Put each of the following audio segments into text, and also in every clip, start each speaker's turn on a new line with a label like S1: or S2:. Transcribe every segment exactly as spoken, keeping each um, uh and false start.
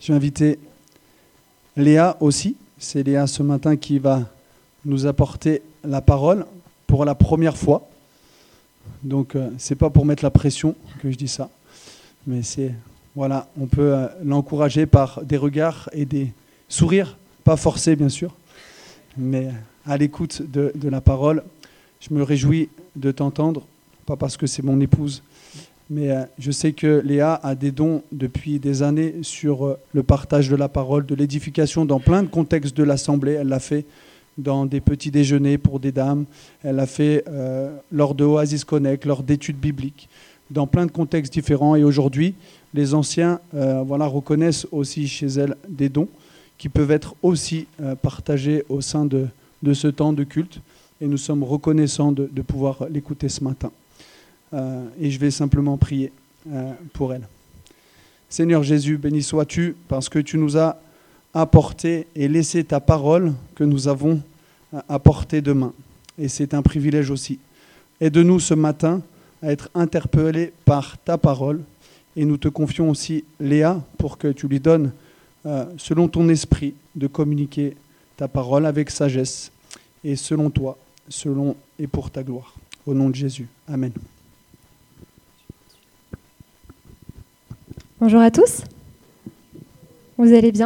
S1: Je vais inviter Léa aussi. C'est Léa ce matin qui va nous apporter la parole pour la première fois. Donc, euh, c'est pas pour mettre la pression que je dis ça, mais c'est, voilà, on peut euh, l'encourager par des regards et des sourires, pas forcés bien sûr, mais à l'écoute de, de la parole. Je me réjouis de t'entendre, pas parce que c'est mon épouse, mais euh, je sais que Léa a des dons depuis des années sur euh, le partage de la parole, de l'édification dans plein de contextes de l'Assemblée. Elle l'a fait dans des petits déjeuners pour des dames, elle l'a fait euh, lors de Oasis Connect, lors d'études bibliques, dans plein de contextes différents. Et aujourd'hui, les anciens euh, voilà, reconnaissent aussi chez elle des dons qui peuvent être aussi euh, partagés au sein de, de ce temps de culte. Et nous sommes reconnaissants de, de pouvoir l'écouter ce matin. Euh, et je vais simplement prier euh, pour elle. Seigneur Jésus, béni sois-tu parce que tu nous as apporté et laissé ta parole que nous avons à portée de main. Et c'est un privilège aussi. Aide-nous ce matin à être interpellés par ta parole. Et nous te confions aussi Léa pour que tu lui donnes, euh, selon ton esprit, de communiquer ta parole avec sagesse et selon toi, selon et pour ta gloire. Au nom de Jésus. Amen.
S2: Bonjour à tous. Vous allez bien ?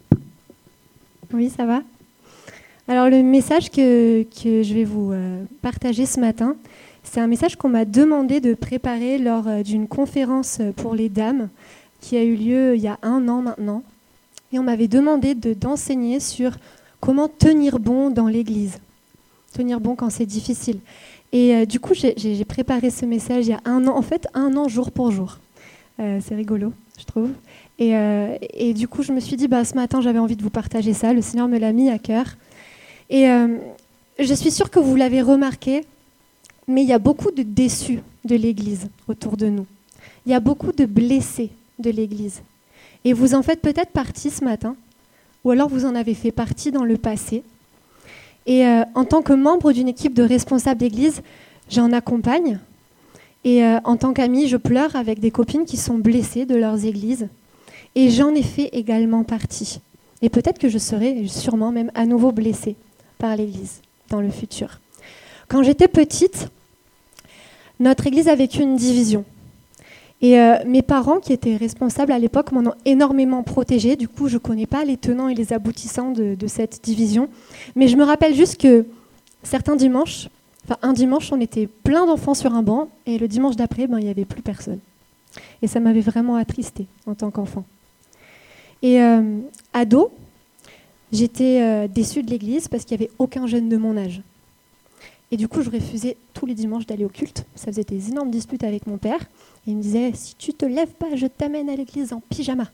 S2: Oui, ça va ? Alors le message que, que je vais vous euh, partager ce matin, c'est un message qu'on m'a demandé de préparer lors euh, d'une conférence pour les dames qui a eu lieu il y a un an maintenant. Et on m'avait demandé de, d'enseigner sur comment tenir bon dans l'Église. Tenir bon quand c'est difficile. Et euh, du coup, j'ai, j'ai préparé ce message il y a un an, en fait un an jour pour jour. Euh, c'est rigolo, je trouve. Et, euh, et du coup, je me suis dit, bah, ce matin, j'avais envie de vous partager ça. Le Seigneur me l'a mis à cœur. Et euh, je suis sûre que vous l'avez remarqué, mais il y a beaucoup de déçus de l'Église autour de nous. Il y a beaucoup de blessés de l'Église. Et vous en faites peut-être partie ce matin, ou alors vous en avez fait partie dans le passé. Et euh, en tant que membre d'une équipe de responsables d'Église, j'en accompagne. Et euh, en tant qu'amie, je pleure avec des copines qui sont blessées de leurs églises. Et j'en ai fait également partie. Et peut-être que je serai sûrement même à nouveau blessée par l'Église dans le futur. Quand j'étais petite, notre Église a vécu une division. Et euh, mes parents, qui étaient responsables à l'époque, m'en ont énormément protégée. Du coup, je ne connais pas les tenants et les aboutissants de, de cette division. Mais je me rappelle juste que certains dimanches, enfin un dimanche, on était plein d'enfants sur un banc, et le dimanche d'après, ben, il n'y avait plus personne. Et ça m'avait vraiment attristée en tant qu'enfant. Et euh, ado, j'étais euh, déçue de l'église parce qu'il n'y avait aucun jeune de mon âge. Et du coup, je refusais tous les dimanches d'aller au culte. Ça faisait des énormes disputes avec mon père. Et il me disait, si tu te lèves pas, je t'amène à l'église en pyjama.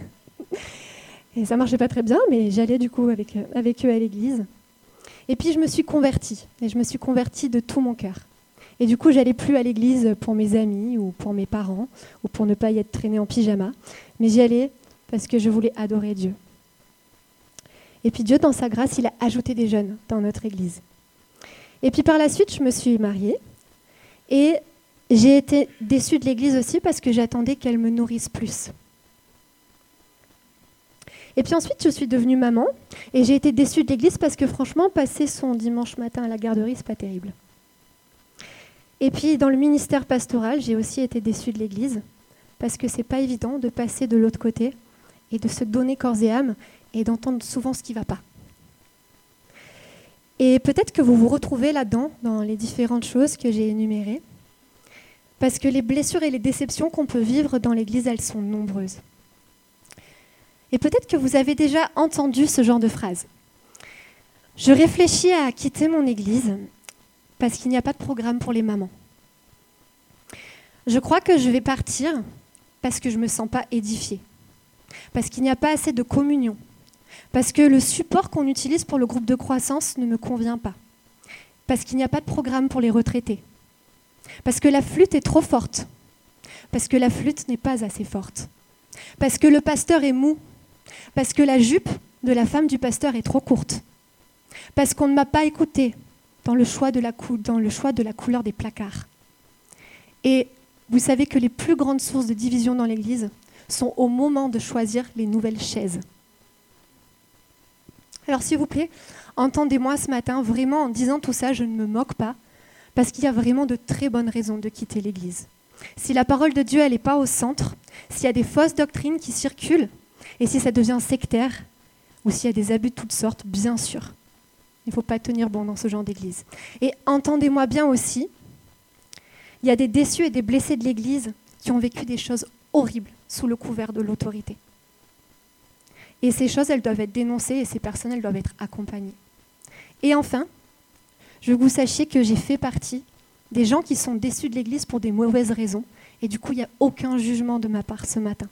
S2: Et ça marchait pas très bien, mais j'allais du coup avec, avec eux à l'église. Et puis, je me suis convertie. Et je me suis convertie de tout mon cœur. Et du coup, j'allais plus à l'église pour mes amis ou pour mes parents ou pour ne pas y être traînée en pyjama. Mais j'y allais parce que je voulais adorer Dieu. Et puis Dieu, dans sa grâce, il a ajouté des jeunes dans notre église. Et puis par la suite, je me suis mariée. Et j'ai été déçue de l'église aussi parce que j'attendais qu'elle me nourrisse plus. Et puis ensuite, je suis devenue maman. Et j'ai été déçue de l'église parce que franchement, passer son dimanche matin à la garderie, c'est pas terrible. Et puis dans le ministère pastoral, j'ai aussi été déçue de l'église parce que c'est pas évident de passer de l'autre côté et de se donner corps et âme et d'entendre souvent ce qui ne va pas. Et peut-être que vous vous retrouvez là-dedans, dans les différentes choses que j'ai énumérées, parce que les blessures et les déceptions qu'on peut vivre dans l'Église, elles sont nombreuses. Et peut-être que vous avez déjà entendu ce genre de phrase. Je réfléchis à quitter mon Église parce qu'il n'y a pas de programme pour les mamans. Je crois que je vais partir parce que je ne me sens pas édifiée. Parce qu'il n'y a pas assez de communion, parce que le support qu'on utilise pour le groupe de croissance ne me convient pas, parce qu'il n'y a pas de programme pour les retraités, parce que la flûte est trop forte, parce que la flûte n'est pas assez forte, parce que le pasteur est mou, parce que la jupe de la femme du pasteur est trop courte, parce qu'on ne m'a pas écouté dans le choix de la, cou- dans le choix de la couleur des placards. Et vous savez que les plus grandes sources de division dans l'Église, sont au moment de choisir les nouvelles chaises. Alors s'il vous plaît, entendez-moi ce matin, vraiment en disant tout ça, je ne me moque pas, parce qu'il y a vraiment de très bonnes raisons de quitter l'Église. Si la parole de Dieu, elle n'est pas au centre, s'il y a des fausses doctrines qui circulent, et si ça devient sectaire, ou s'il y a des abus de toutes sortes, bien sûr, il ne faut pas tenir bon dans ce genre d'église. Et entendez-moi bien aussi, il y a des déçus et des blessés de l'Église qui ont vécu des choses horribles sous le couvert de l'autorité. Et ces choses, elles doivent être dénoncées et ces personnes, elles doivent être accompagnées. Et enfin, je veux que vous sachiez que j'ai fait partie des gens qui sont déçus de l'Église pour des mauvaises raisons. Et du coup, il n'y a aucun jugement de ma part ce matin.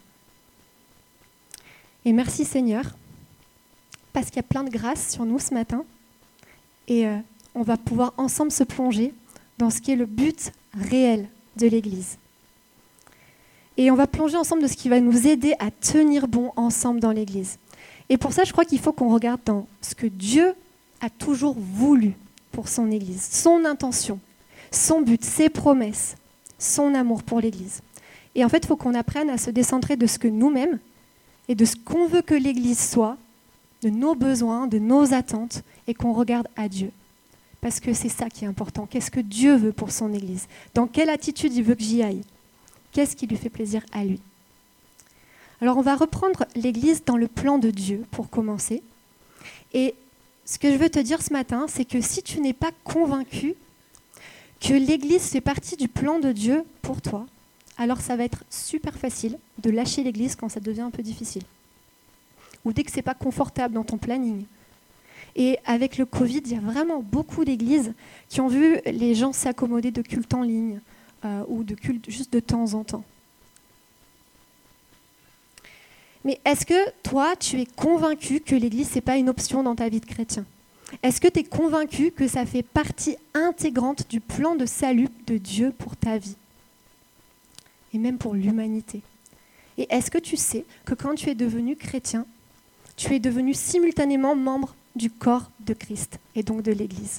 S2: Et merci Seigneur, parce qu'il y a plein de grâce sur nous ce matin. Et euh, on va pouvoir ensemble se plonger dans ce qui est le but réel de l'Église. Et on va plonger ensemble dans ce qui va nous aider à tenir bon ensemble dans l'Église. Et pour ça, je crois qu'il faut qu'on regarde dans ce que Dieu a toujours voulu pour son Église, son intention, son but, ses promesses, son amour pour l'Église. Et en fait, il faut qu'on apprenne à se décentrer de ce que nous-mêmes et de ce qu'on veut que l'Église soit, de nos besoins, de nos attentes, et qu'on regarde à Dieu. Parce que c'est ça qui est important. Qu'est-ce que Dieu veut pour son Église? Dans quelle attitude il veut que j'y aille? Qu'est-ce qui lui fait plaisir à lui? Alors on va reprendre l'Église dans le plan de Dieu pour commencer. Et ce que je veux te dire ce matin, c'est que si tu n'es pas convaincu que l'Église fait partie du plan de Dieu pour toi, alors ça va être super facile de lâcher l'Église quand ça devient un peu difficile. Ou dès que ce n'est pas confortable dans ton planning. Et avec le Covid, il y a vraiment beaucoup d'églises qui ont vu les gens s'accommoder de culte en ligne euh, ou de culte juste de temps en temps. Mais est-ce que toi, tu es convaincu que l'Église, ce n'est pas une option dans ta vie de chrétien? Est-ce que tu es convaincu que ça fait partie intégrante du plan de salut de Dieu pour ta vie? Et même pour l'humanité. Et est-ce que tu sais que quand tu es devenu chrétien, tu es devenu simultanément membre du corps de Christ et donc de l'Église?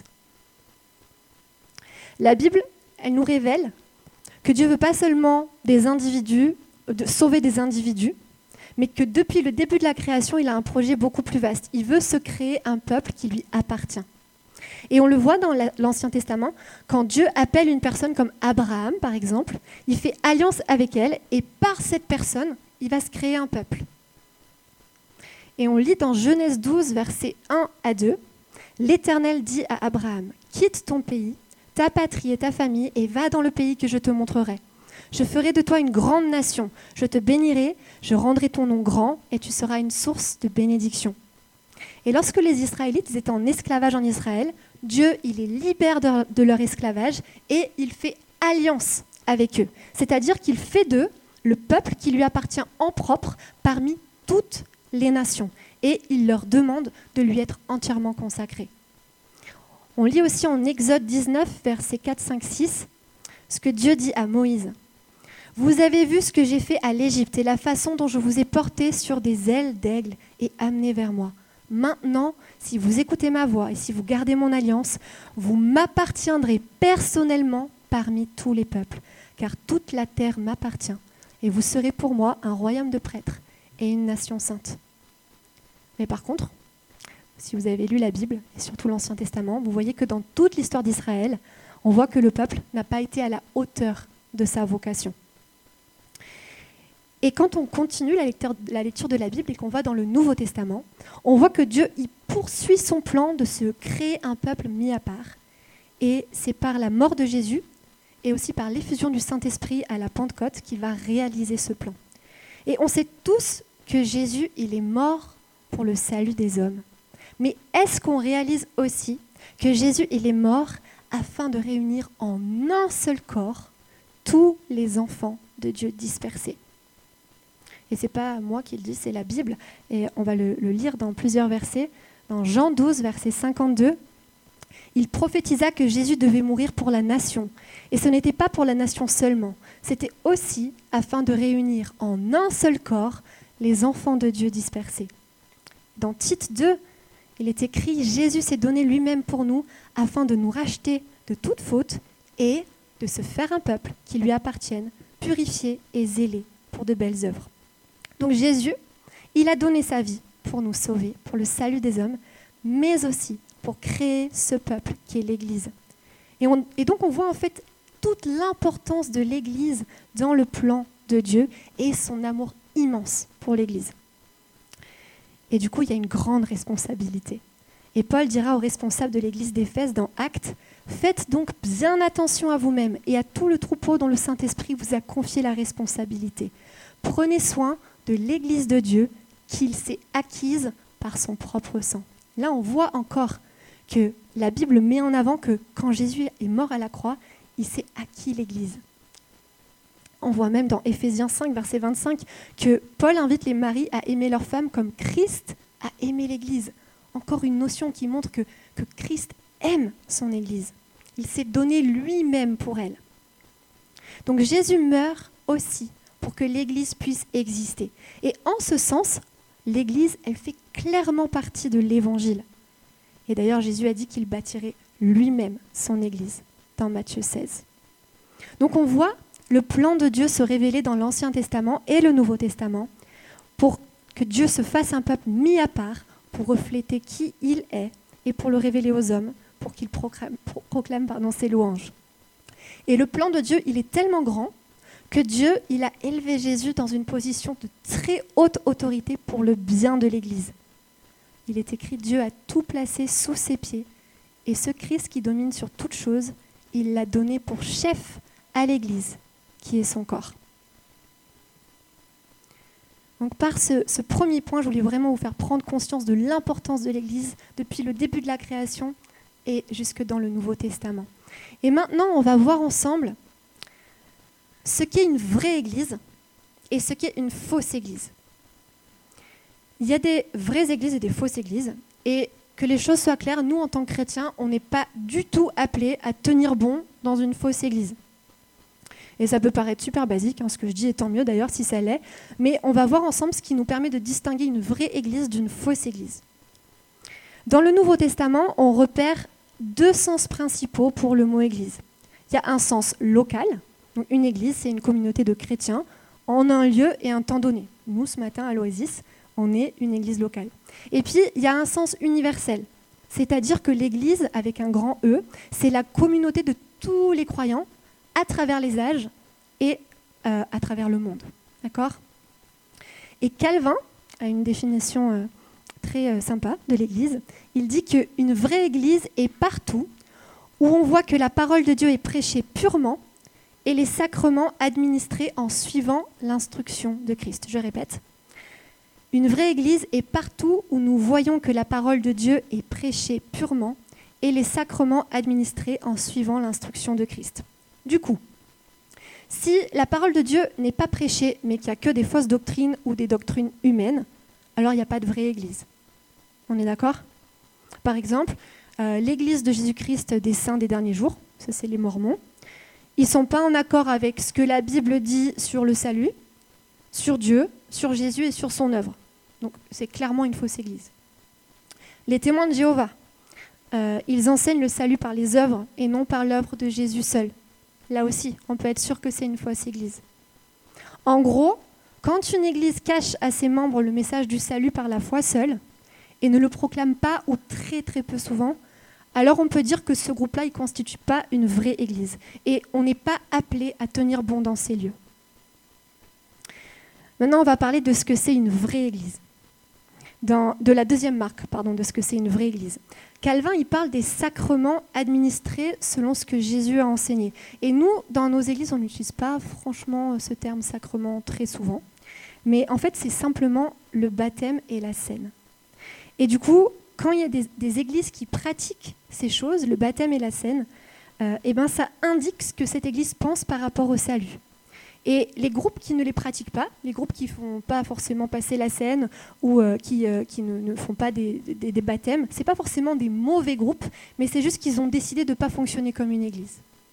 S2: La Bible, elle nous révèle que Dieu ne veut pas seulement des individus, de sauver des individus, mais que depuis le début de la création, il a un projet beaucoup plus vaste. Il veut se créer un peuple qui lui appartient. Et on le voit dans l'Ancien Testament, quand Dieu appelle une personne comme Abraham, par exemple, il fait alliance avec elle, et par cette personne, il va se créer un peuple. Et on lit dans Genèse douze, versets un à deux, « L'Éternel dit à Abraham, « Quitte ton pays, ta patrie et ta famille, et va dans le pays que je te montrerai. Je ferai de toi une grande nation, je te bénirai, je rendrai ton nom grand, et tu seras une source de bénédiction. » Et lorsque les Israélites étaient en esclavage en Israël, Dieu, il les libère de, de leur esclavage et il fait alliance avec eux. C'est-à-dire qu'il fait d'eux le peuple qui lui appartient en propre parmi toutes les nations. Et il leur demande de lui être entièrement consacrés. On lit aussi en Exode dix-neuf, versets quatre, cinq, six, ce que Dieu dit à Moïse. « Vous avez vu ce que j'ai fait à l'Égypte et la façon dont je vous ai porté sur des ailes d'aigle et amené vers moi. Maintenant, si vous écoutez ma voix et si vous gardez mon alliance, vous m'appartiendrez personnellement parmi tous les peuples, car toute la terre m'appartient, et vous serez pour moi un royaume de prêtres et une nation sainte. » Mais par contre, si vous avez lu la Bible, et surtout l'Ancien Testament, vous voyez que dans toute l'histoire d'Israël, on voit que le peuple n'a pas été à la hauteur de sa vocation. Et quand on continue la lecture, la lecture de la Bible et qu'on va dans le Nouveau Testament, on voit que Dieu il poursuit son plan de se créer un peuple mis à part. Et c'est par la mort de Jésus et aussi par l'effusion du Saint-Esprit à la Pentecôte qu'il va réaliser ce plan. Et on sait tous que Jésus, il est mort pour le salut des hommes. Mais est-ce qu'on réalise aussi que Jésus, il est mort afin de réunir en un seul corps tous les enfants de Dieu dispersés? Et ce n'est pas moi qui le dis, c'est la Bible. Et on va le, le lire dans plusieurs versets. Dans Jean douze, verset cinquante-deux, il prophétisa que Jésus devait mourir pour la nation. Et ce n'était pas pour la nation seulement. C'était aussi afin de réunir en un seul corps les enfants de Dieu dispersés. Dans Tite deux, il est écrit « Jésus s'est donné lui-même pour nous afin de nous racheter de toute faute et de se faire un peuple qui lui appartienne, purifié et zélé pour de belles œuvres. » Donc Jésus, il a donné sa vie pour nous sauver, pour le salut des hommes, mais aussi pour créer ce peuple qui est l'Église. Et, on, et donc on voit en fait toute l'importance de l'Église dans le plan de Dieu et son amour immense pour l'Église. Et du coup, il y a une grande responsabilité. Et Paul dira aux responsables de l'Église d'Éphèse dans Actes, « Faites donc bien attention à vous-même et à tout le troupeau dont le Saint-Esprit vous a confié la responsabilité. Prenez soin de l'Église de Dieu qu'il s'est acquise par son propre sang. » Là, on voit encore que la Bible met en avant que quand Jésus est mort à la croix, il s'est acquis l'Église. On voit même dans Éphésiens cinq, verset vingt-cinq, que Paul invite les maris à aimer leurs femmes comme Christ a aimé l'Église. Encore une notion qui montre que, que Christ aime son Église. Il s'est donné lui-même pour elle. Donc Jésus meurt aussi pour que l'Église puisse exister. Et en ce sens, l'Église, elle fait clairement partie de l'Évangile. Et d'ailleurs, Jésus a dit qu'il bâtirait lui-même son Église, dans Matthieu seize. Donc on voit le plan de Dieu se révéler dans l'Ancien Testament et le Nouveau Testament pour que Dieu se fasse un peuple mis à part pour refléter qui il est et pour le révéler aux hommes, pour qu'ils proclament, proclament pardon, ses louanges. Et le plan de Dieu, il est tellement grand que Dieu, il a élevé Jésus dans une position de très haute autorité pour le bien de l'Église. Il est écrit, Dieu a tout placé sous ses pieds, et ce Christ qui domine sur toute chose, il l'a donné pour chef à l'Église, qui est son corps. Donc par ce, ce premier point, je voulais vraiment vous faire prendre conscience de l'importance de l'Église depuis le début de la création et jusque dans le Nouveau Testament. Et maintenant, on va voir ensemble ce qu'est une vraie Église et ce qu'est une fausse Église. Il y a des vraies Églises et des fausses Églises, et que les choses soient claires, nous, en tant que chrétiens, on n'est pas du tout appelés à tenir bon dans une fausse Église. Et ça peut paraître super basique, hein, ce que je dis, et tant mieux d'ailleurs si ça l'est, mais on va voir ensemble ce qui nous permet de distinguer une vraie Église d'une fausse Église. Dans le Nouveau Testament, on repère deux sens principaux pour le mot Église. Il y a un sens local, donc une Église, c'est une communauté de chrétiens en un lieu et un temps donné. Nous, ce matin, à l'Oasis, on est une Église locale. Et puis, il y a un sens universel, c'est-à-dire que l'Église, avec un grand E, c'est la communauté de tous les croyants, à travers les âges et euh, à travers le monde. D'accord ? Et Calvin a une définition euh, très euh, sympa de l'Église. Il dit qu'une vraie Église est partout où on voit que la parole de Dieu est prêchée purement et les sacrements administrés en suivant l'instruction de Christ. Je répète. Une vraie Église est partout où nous voyons que la parole de Dieu est prêchée purement et les sacrements administrés en suivant l'instruction de Christ. Du coup, si la parole de Dieu n'est pas prêchée, mais qu'il n'y a que des fausses doctrines ou des doctrines humaines, alors il n'y a pas de vraie Église. On est d'accord ? Par exemple, euh, l'Église de Jésus-Christ des saints des derniers jours, ça c'est les Mormons, ils ne sont pas en accord avec ce que la Bible dit sur le salut, sur Dieu, sur Jésus et sur son œuvre. Donc c'est clairement une fausse Église. Les témoins de Jéhovah, euh, ils enseignent le salut par les œuvres et non par l'œuvre de Jésus seul. Là aussi, on peut être sûr que c'est une fausse Église. En gros, quand une Église cache à ses membres le message du salut par la foi seule et ne le proclame pas ou très très peu souvent, alors on peut dire que ce groupe-là, il ne constitue pas une vraie Église. Et on n'est pas appelé à tenir bon dans ces lieux. Maintenant, on va parler de ce que c'est une vraie Église. Dans, de la deuxième marque, pardon, de ce que c'est une vraie Église. Calvin, il parle des sacrements administrés selon ce que Jésus a enseigné. Et nous, dans nos églises, on n'utilise pas franchement ce terme sacrement très souvent. Mais en fait, c'est simplement le baptême et la scène. Et du coup, quand il y a des, des églises qui pratiquent ces choses, le baptême et la scène, euh, eh ben, ça indique ce que cette église pense par rapport au salut. Et les groupes qui ne les pratiquent pas, les groupes qui ne font pas forcément passer la scène ou euh, qui, euh, qui ne, ne font pas des, des, des baptêmes, ce n'est pas forcément des mauvais groupes, mais c'est juste qu'ils ont décidé de ne pas fonctionner comme une église. D'accord ?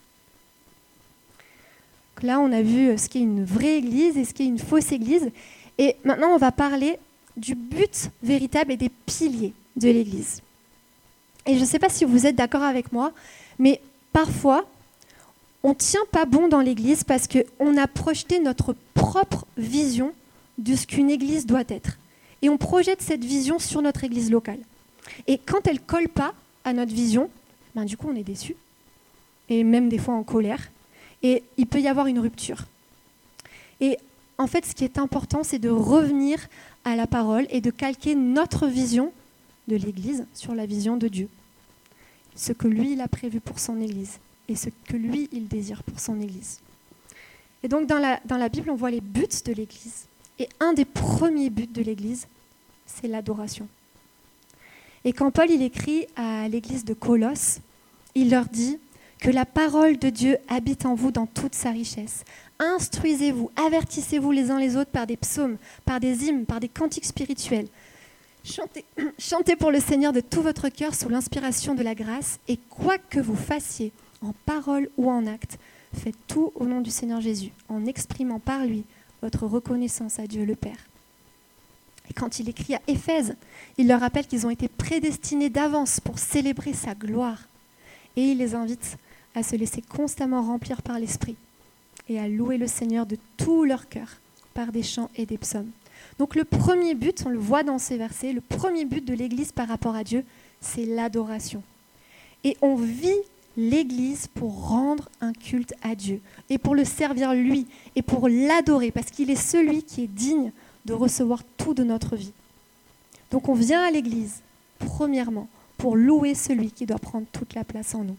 S2: Donc là, on a vu ce qu'est une vraie église et ce qu'est une fausse église. Et maintenant, on va parler du but véritable et des piliers de l'église. Et je ne sais pas si vous êtes d'accord avec moi, mais parfois, on ne tient pas bon dans l'église parce qu'on a projeté notre propre vision de ce qu'une église doit être. Et on projette cette vision sur notre église locale. Et quand elle ne colle pas à notre vision, ben du coup on est déçu. Et même des fois en colère. Et il peut y avoir une rupture. Et en fait, ce qui est important, c'est de revenir à la parole et de calquer notre vision de l'Église sur la vision de Dieu. Ce que lui, il a prévu pour son Église et ce que lui, il désire pour son Église. Et donc, dans la, dans la Bible, on voit les buts de l'Église. Et un des premiers buts de l'Église, c'est l'adoration. Et quand Paul il écrit à l'Église de Colosse, il leur dit que la parole de Dieu habite en vous dans toute sa richesse. Instruisez-vous, avertissez-vous les uns les autres par des psaumes, par des hymnes, par des cantiques spirituels. Chantez, chantez pour le Seigneur de tout votre cœur sous l'inspiration de la grâce, et quoi que vous fassiez, en parole ou en acte, faites tout au nom du Seigneur Jésus, en exprimant par lui votre reconnaissance à Dieu le Père. Et quand il écrit à Éphèse, il leur rappelle qu'ils ont été prédestinés d'avance pour célébrer sa gloire. Et il les invite à se laisser constamment remplir par l'Esprit et à louer le Seigneur de tout leur cœur par des chants et des psaumes. Donc le premier but, on le voit dans ces versets, le premier but de l'Église par rapport à Dieu, c'est l'adoration. Et on vit l'Église pour rendre un culte à Dieu et pour le servir lui et pour l'adorer parce qu'il est celui qui est digne de recevoir tout de notre vie. Donc on vient à l'Église, premièrement, pour louer celui qui doit prendre toute la place en nous.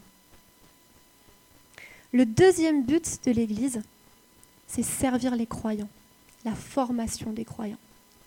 S2: Le deuxième but de l'Église, c'est servir les croyants, la formation des croyants.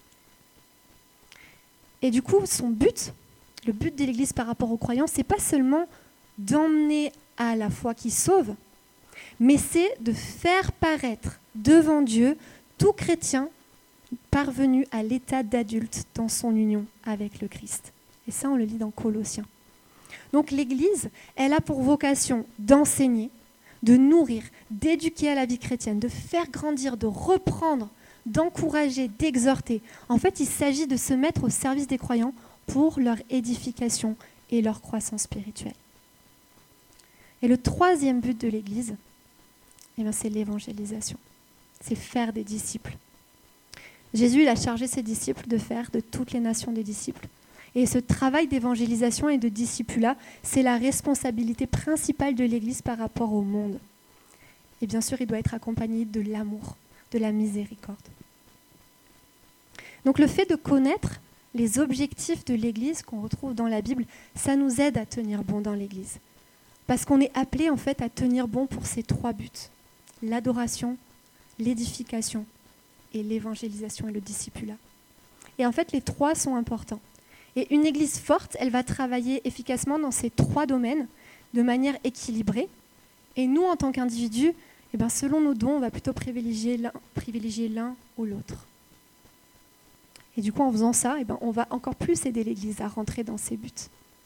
S2: Et du coup, son but, le but de l'Église par rapport aux croyants, c'est pas seulement d'emmener à la foi qui sauve, mais c'est de faire paraître devant Dieu tout chrétien parvenu à l'état d'adulte dans son union avec le Christ. Et ça, on le lit dans Colossiens. Donc l'Église, elle a pour vocation d'enseigner, de nourrir, d'éduquer à la vie chrétienne, de faire grandir, de reprendre, d'encourager, d'exhorter. En fait, il s'agit de se mettre au service des croyants pour leur édification et leur croissance spirituelle. Et le troisième but de l'Église, eh bien, c'est l'évangélisation. C'est faire des disciples. Jésus il a chargé ses disciples de faire de toutes les nations des disciples. Et ce travail d'évangélisation et de discipulat, c'est la responsabilité principale de l'Église par rapport au monde. Et bien sûr, il doit être accompagné de l'amour, de la miséricorde. Donc le fait de connaître les objectifs de l'Église qu'on retrouve dans la Bible, ça nous aide à tenir bon dans l'Église. Parce qu'on est appelé en fait à tenir bon pour ces trois buts. L'adoration, l'édification et l'évangélisation et le discipulat. Et en fait, les trois sont importants. Et une église forte, elle va travailler efficacement dans ces trois domaines de manière équilibrée. Et nous, en tant qu'individus, eh ben, selon nos dons, on va plutôt privilégier l'un, privilégier l'un ou l'autre. Et du coup, en faisant ça, eh ben, on va encore plus aider l'église à rentrer dans ses buts.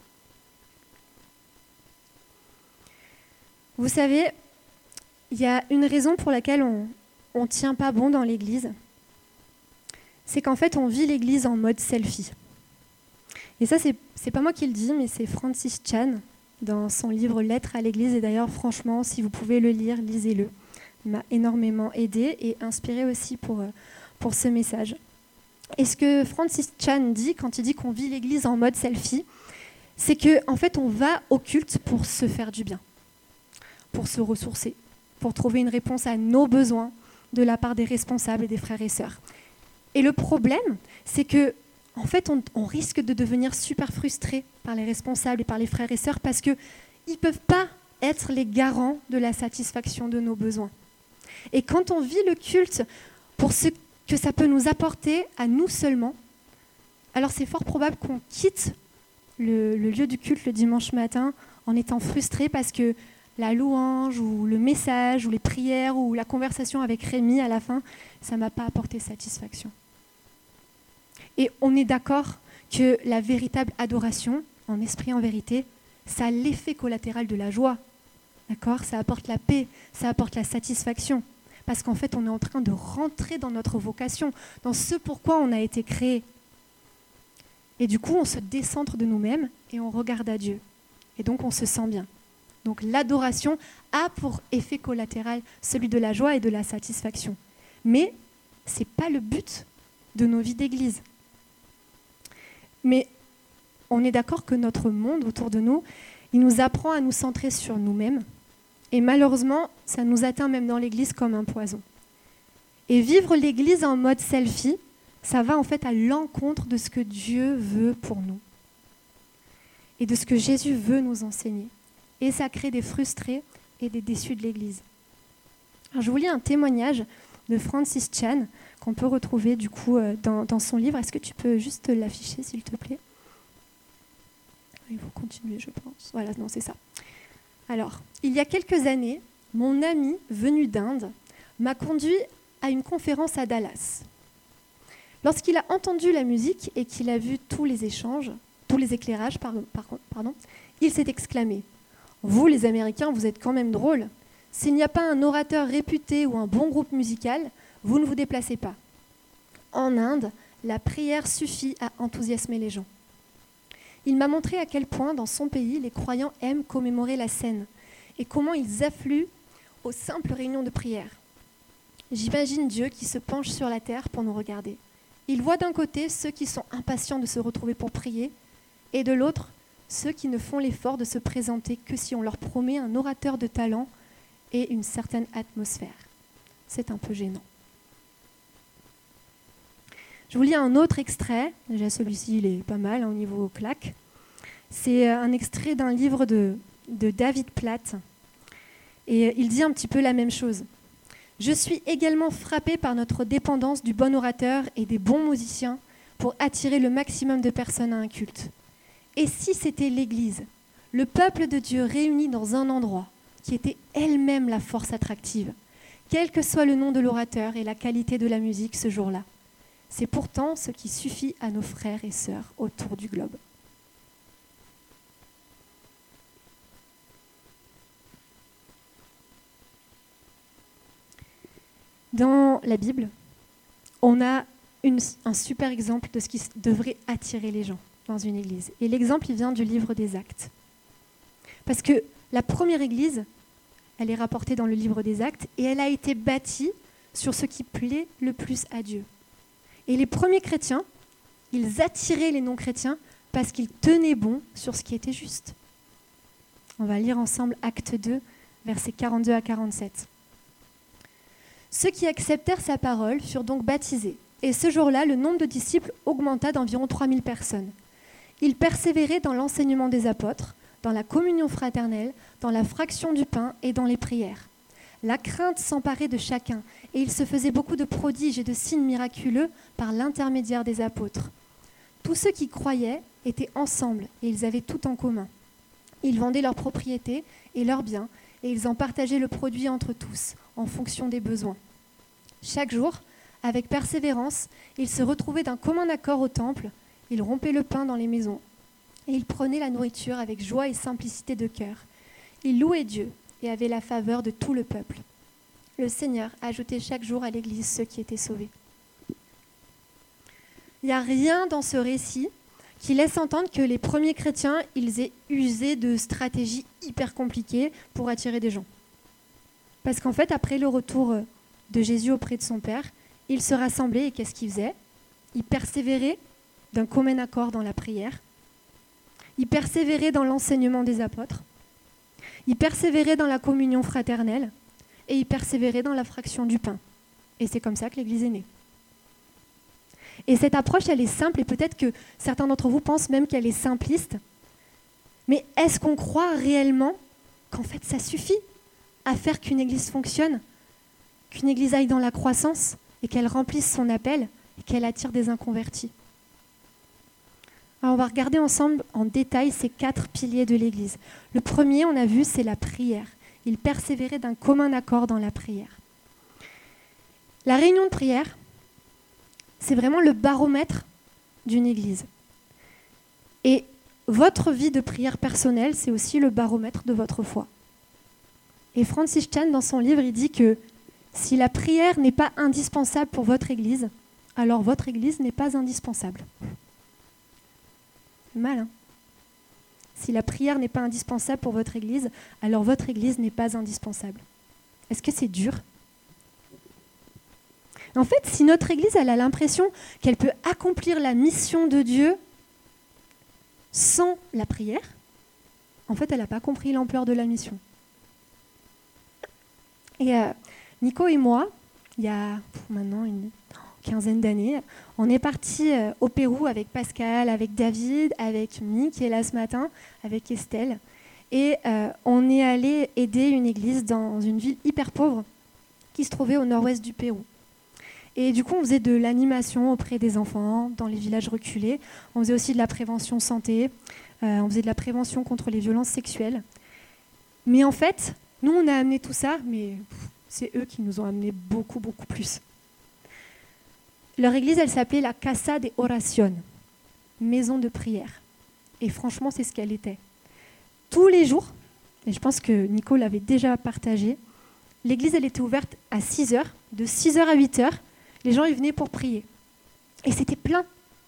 S2: Vous savez, il y a une raison pour laquelle on ne tient pas bon dans l'église. C'est qu'en fait, on vit l'église en mode selfie. Et ça, c'est, c'est pas moi qui le dis, mais c'est Francis Chan dans son livre « Lettres à l'Église ». Et d'ailleurs, franchement, si vous pouvez le lire, lisez-le. Il m'a énormément aidé et inspiré aussi pour, pour ce message. Et ce que Francis Chan dit, quand il dit qu'on vit l'Église en mode selfie, c'est qu'en fait, on va au culte pour se faire du bien, pour se ressourcer, pour trouver une réponse à nos besoins de la part des responsables et des frères et sœurs. Et le problème, c'est que en fait, on, on risque de devenir super frustré par les responsables et par les frères et sœurs parce qu'ils ne peuvent pas être les garants de la satisfaction de nos besoins. Et quand on vit le culte pour ce que ça peut nous apporter à nous seulement, alors c'est fort probable qu'on quitte le, le lieu du culte le dimanche matin en étant frustré parce que la louange ou le message ou les prières ou la conversation avec Rémi à la fin, ça ne m'a pas apporté satisfaction. Et on est d'accord que la véritable adoration, en esprit, en vérité, ça a l'effet collatéral de la joie. D'accord ? Ça apporte la paix, ça apporte la satisfaction. Parce qu'en fait, on est en train de rentrer dans notre vocation, dans ce pourquoi on a été créé. Et du coup, on se décentre de nous-mêmes et on regarde à Dieu. Et donc, on se sent bien. Donc, l'adoration a pour effet collatéral celui de la joie et de la satisfaction. Mais ce n'est pas le but de nos vies d'église. Mais on est d'accord que notre monde autour de nous, il nous apprend à nous centrer sur nous-mêmes. Et malheureusement, ça nous atteint même dans l'église comme un poison. Et vivre l'église en mode selfie, ça va en fait à l'encontre de ce que Dieu veut pour nous. Et de ce que Jésus veut nous enseigner. Et ça crée des frustrés et des déçus de l'église. Alors, je vous lis un témoignage de Francis Chan, qu'on peut retrouver du coup dans, dans son livre. Est-ce que tu peux juste l'afficher, s'il te plaît ? Il faut continuer, je pense. Voilà, non, c'est ça. Alors, il y a quelques années, mon ami venu d'Inde m'a conduit à une conférence à Dallas. Lorsqu'il a entendu la musique et qu'il a vu tous les échanges, tous les éclairages, pardon, pardon, il s'est exclamé « Vous, les Américains, vous êtes quand même drôles. S'il n'y a pas un orateur réputé ou un bon groupe musical, vous ne vous déplacez pas. En Inde, la prière suffit à enthousiasmer les gens. » Il m'a montré à quel point, dans son pays, les croyants aiment commémorer la scène et comment ils affluent aux simples réunions de prière. J'imagine Dieu qui se penche sur la terre pour nous regarder. Il voit d'un côté ceux qui sont impatients de se retrouver pour prier et de l'autre, ceux qui ne font l'effort de se présenter que si on leur promet un orateur de talent et une certaine atmosphère. C'est un peu gênant. Je vous lis un autre extrait. Déjà, celui-ci, il est pas mal hein, au niveau claque. C'est un extrait d'un livre de, de David Platt. Et il dit un petit peu la même chose. « Je suis également frappé par notre dépendance du bon orateur et des bons musiciens pour attirer le maximum de personnes à un culte. Et si c'était l'Église, le peuple de Dieu réuni dans un endroit qui était elle-même la force attractive, quel que soit le nom de l'orateur et la qualité de la musique ce jour-là. C'est pourtant ce qui suffit à nos frères et sœurs autour du globe. » Dans la Bible, on a une, un super exemple de ce qui devrait attirer les gens dans une église. Et l'exemple, il vient du livre des Actes. Parce que la première église, elle est rapportée dans le livre des Actes et elle a été bâtie sur ce qui plaît le plus à Dieu. Et les premiers chrétiens, ils attiraient les non-chrétiens parce qu'ils tenaient bon sur ce qui était juste. On va lire ensemble Acte deux, versets quarante-deux à quarante-sept. Ceux qui acceptèrent sa parole furent donc baptisés. Et ce jour-là, le nombre de disciples augmenta d'environ trois mille personnes. Ils persévéraient dans l'enseignement des apôtres, dans la communion fraternelle, dans la fraction du pain et dans les prières. La crainte s'emparait de chacun, et il se faisait beaucoup de prodiges et de signes miraculeux par l'intermédiaire des apôtres. Tous ceux qui croyaient étaient ensemble, et ils avaient tout en commun. Ils vendaient leurs propriétés et leurs biens, et ils en partageaient le produit entre tous, en fonction des besoins. Chaque jour, avec persévérance, ils se retrouvaient d'un commun accord au temple, ils rompaient le pain dans les maisons, et ils prenaient la nourriture avec joie et simplicité de cœur. Ils louaient Dieu et avaient la faveur de tout le peuple. Le Seigneur ajoutait chaque jour à l'Église ceux qui étaient sauvés. Il n'y a rien dans ce récit qui laisse entendre que les premiers chrétiens, ils aient usé de stratégies hyper compliquées pour attirer des gens. Parce qu'en fait, après le retour de Jésus auprès de son Père, ils se rassemblaient et qu'est-ce qu'ils faisaient ? Ils persévéraient d'un commun accord dans la prière. Ils persévéraient dans l'enseignement des apôtres. Ils persévéraient dans la communion fraternelle. Et ils persévéraient dans la fraction du pain. Et c'est comme ça que l'Église est née. Et cette approche, elle est simple, et peut-être que certains d'entre vous pensent même qu'elle est simpliste. Mais est-ce qu'on croit réellement qu'en fait ça suffit à faire qu'une Église fonctionne, qu'une Église aille dans la croissance et qu'elle remplisse son appel et qu'elle attire des inconvertis ? Alors on va regarder ensemble en détail ces quatre piliers de l'Église. Le premier, on a vu, c'est la prière. Ils persévéraient d'un commun accord dans la prière. La réunion de prière, c'est vraiment le baromètre d'une Église. Et votre vie de prière personnelle, c'est aussi le baromètre de votre foi. Et Francis Chan, dans son livre, il dit que si la prière n'est pas indispensable pour votre Église, alors votre Église n'est pas indispensable. C'est mal, hein ? Si la prière n'est pas indispensable pour votre Église, alors votre Église n'est pas indispensable. Est-ce que c'est dur ? Et en fait, si notre Église elle a l'impression qu'elle peut accomplir la mission de Dieu sans la prière, en fait, elle n'a pas compris l'ampleur de la mission. Et euh, Nico et moi, il y a maintenant une quinzaine d'années, on est partis euh, au Pérou avec Pascal, avec David, avec Mick qui est là ce matin, avec Estelle. Et euh, on est allé aider une église dans une ville hyper pauvre qui se trouvait au nord-ouest du Pérou. Et du coup, on faisait de l'animation auprès des enfants dans les villages reculés. On faisait aussi de la prévention santé. Euh, on faisait de la prévention contre les violences sexuelles. Mais en fait, nous, on a amené tout ça, mais pff, c'est eux qui nous ont amené beaucoup, beaucoup plus. Leur église, elle s'appelait la Casa de Oración, maison de prière. Et franchement, c'est ce qu'elle était. Tous les jours, et je pense que Nico l'avait déjà partagé, l'église, elle était ouverte à six heures. De six heures à huit heures, les gens y venaient pour prier. Et c'était plein.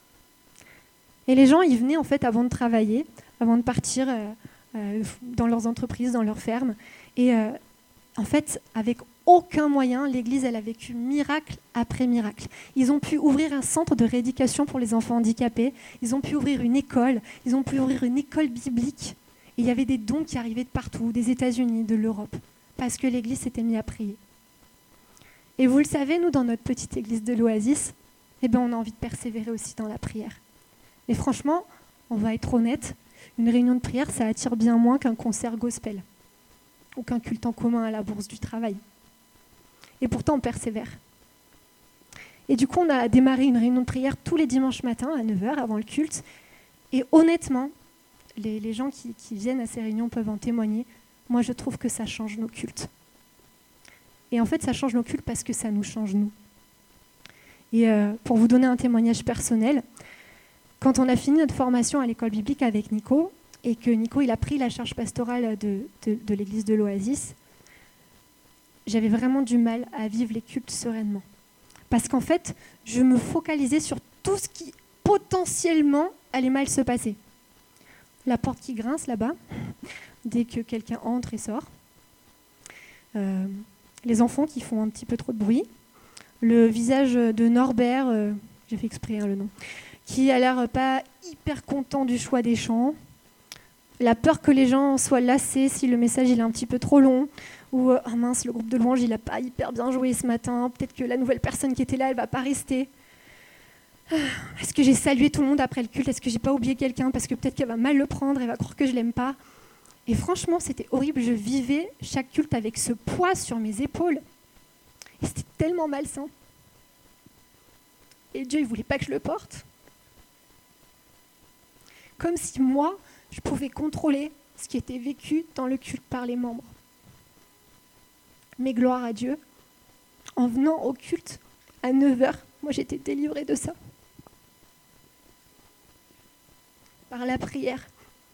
S2: Et les gens y venaient en fait avant de travailler, avant de partir euh, euh, dans leurs entreprises, dans leurs fermes. Et euh, en fait, avec aucun moyen, l'église, elle a vécu miracle après miracle. Ils ont pu ouvrir un centre de rééducation pour les enfants handicapés. Ils ont pu ouvrir une école. Ils ont pu ouvrir une école biblique. Et il y avait des dons qui arrivaient de partout, des États-Unis, de l'Europe, parce que l'église s'était mise à prier. Et vous le savez, nous, dans notre petite église de l'Oasis, eh ben, on a envie de persévérer aussi dans la prière. Mais franchement, on va être honnête, une réunion de prière, ça attire bien moins qu'un concert gospel ou qu'un culte en commun à la Bourse du Travail. Et pourtant, on persévère. Et du coup, on a démarré une réunion de prière tous les dimanches matins à neuf heures avant le culte. Et honnêtement, les, les gens qui, qui viennent à ces réunions peuvent en témoigner. Moi, je trouve que ça change nos cultes. Et en fait, ça change nos cultes parce que ça nous change, nous. Et euh, pour vous donner un témoignage personnel, quand on a fini notre formation à l'école biblique avec Nico, et que Nico il a pris la charge pastorale de, de, de l'église de l'Oasis, j'avais vraiment du mal à vivre les cultes sereinement. Parce qu'en fait, je me focalisais sur tout ce qui potentiellement allait mal se passer. La porte qui grince là-bas, dès que quelqu'un entre et sort. Euh, les enfants qui font un petit peu trop de bruit. Le visage de Norbert, euh, j'ai fait exprès hein, le nom, qui a l'air pas hyper content du choix des chants. La peur que les gens soient lassés si le message il est un petit peu trop long. Ou euh, oh mince, le groupe de louange il n'a pas hyper bien joué ce matin. Peut-être que la nouvelle personne qui était là, elle ne va pas rester. Est-ce que j'ai salué tout le monde après le culte? Est-ce que j'ai pas oublié quelqu'un? Parce que peut-être qu'elle va mal le prendre, elle va croire que je l'aime pas. Et franchement, c'était horrible. Je vivais chaque culte avec ce poids sur mes épaules. Et c'était tellement malsain. Et Dieu, il voulait pas que je le porte. Comme si moi, je pouvais contrôler ce qui était vécu dans le culte par les membres. Mais gloire à Dieu, en venant au culte à neuf heures, moi j'étais délivrée de ça. Par la prière.